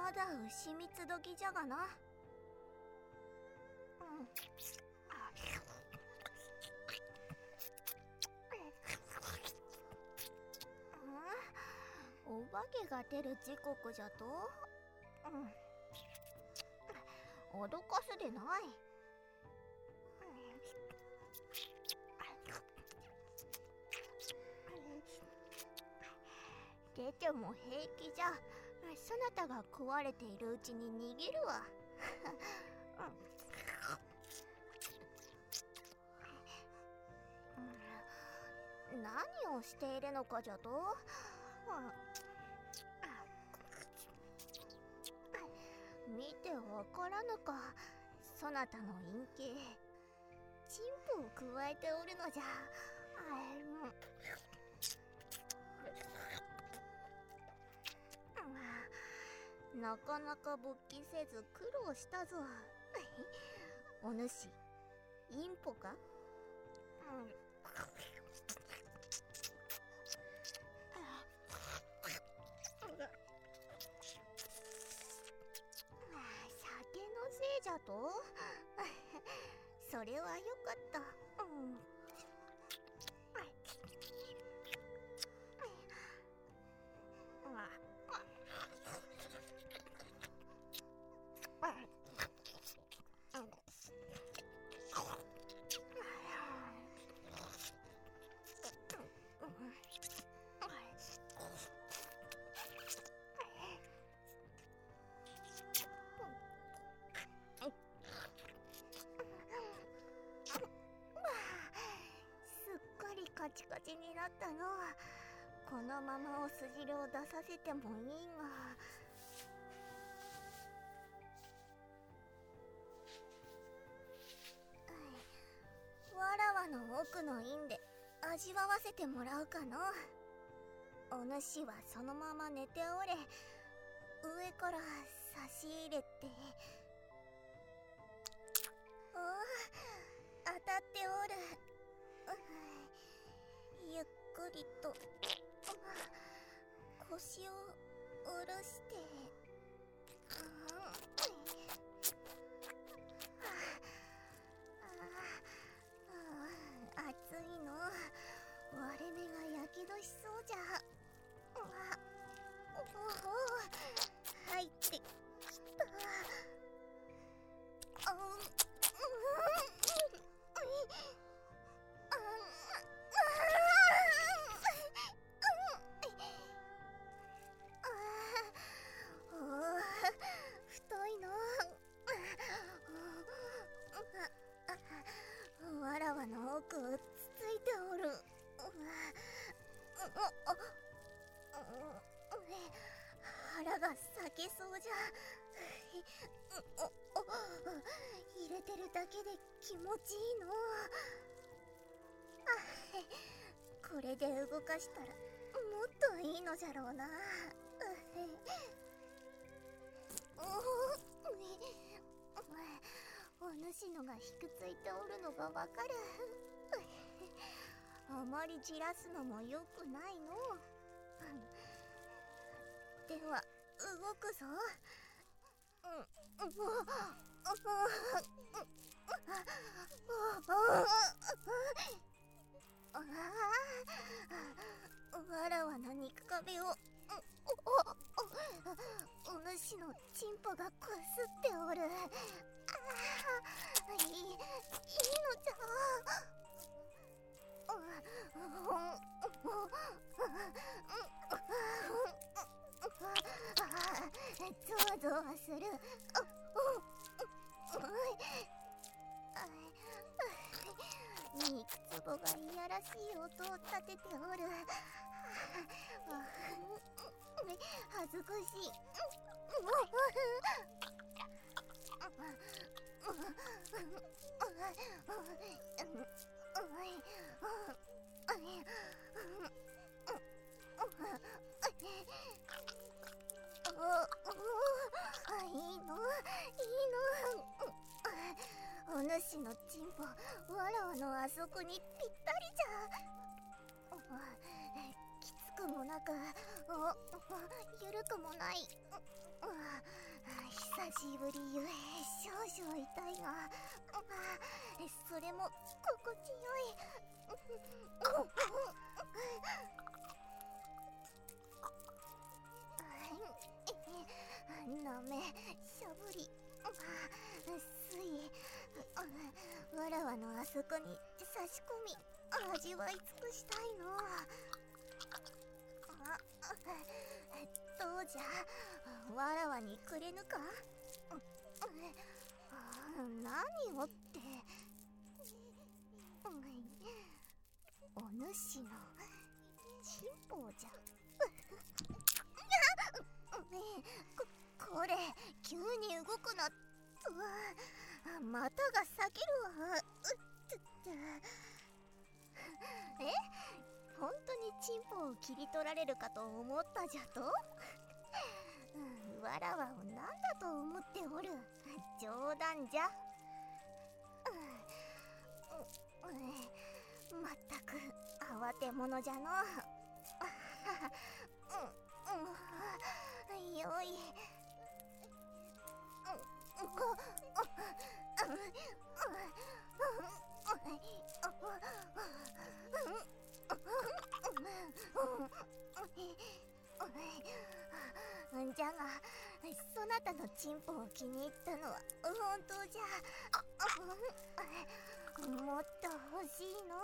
まだ牛蜜時じゃがな。お化けが出る時刻じゃと。脅かすでない。出ても平気じゃ。そなたが食われているうちに逃げるわ。何をしているのかじゃと。見てわからぬか、そなたの陰茎、チンポをくわえておるのじゃ。なかなか勃起せず苦労したぞ。お主、インポか？酒のせいじゃと？それはよかった。カチカチになったの。このままおすじろを出させてもいいが。わらわの奥の院で味わわせてもらうかの。お主はそのまま寝ておれ。上から差し入れて。当たっておる。ゆっくりと腰を下ろして。熱いの。割れ目がやけどしそうじゃ。入ってきた。太いの。わらわの奥をつついておる。腹が裂けそうじゃ。入れてるだけで気持ちいいの。これで動かしたらもっといいのじゃろうな。お主のがひくついておるのがわかる。あまりじらすのもよくないの。では動くぞ。わらわの肉壁をお主のチンポがこすっておる。いいのじゃ。ゾワゾワする。肉つぼがいやらしい音を立てておる。恥ずかしい。いいの。お主のチンポ、わらわのあそこにぴったりじゃ。きつくもなく、ゆるくもない。久しぶりゆえ少々痛いが、それも心地よい。なめ、しゃぶり、すい、わらわのあそこに差し込み、味わい尽くしたいの。どうじゃ、わらわにくれぬか。何をって、お主のチンポじゃ。これ急に動くな。股が裂けるわ。本当にチンポを切り取られるかと思ったじゃと。わらわを何だと思っておる。冗談じゃ。まったく慌て者じゃの。よい。じゃが、そなたのチンポを気に入ったのは本当じゃ。もっと欲しいの。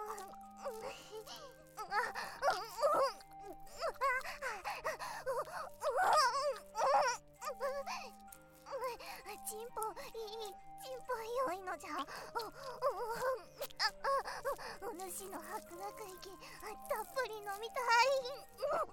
チンポ良いのじゃ。お主の白濁液たっぷり飲みたい。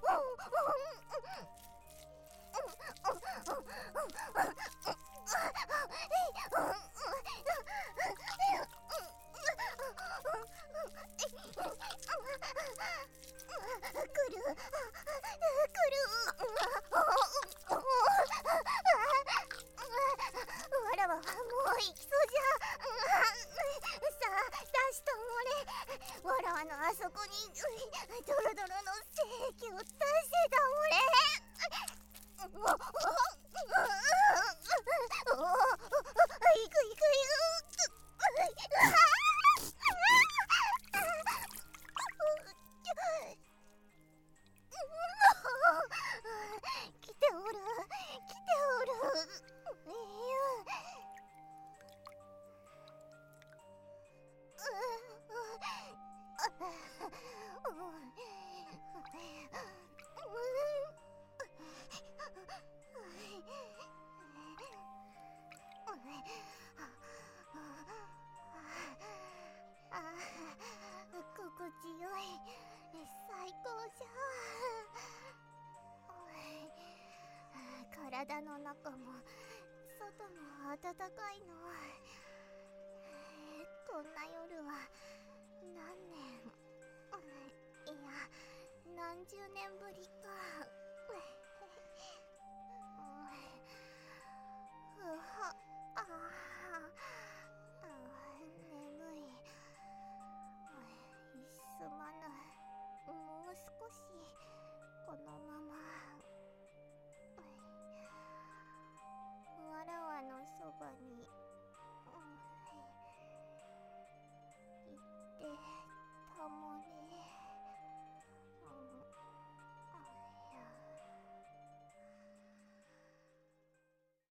わらわはもう行きそうじゃ。さあ出しともれ。わらわのあそこにドロドロの精液を出してたもれ。いくいく。来ておる。心地よい。最高じゃ。体の中も外も暖かいの。こんな夜は何年、いや何十年ぶりか。うは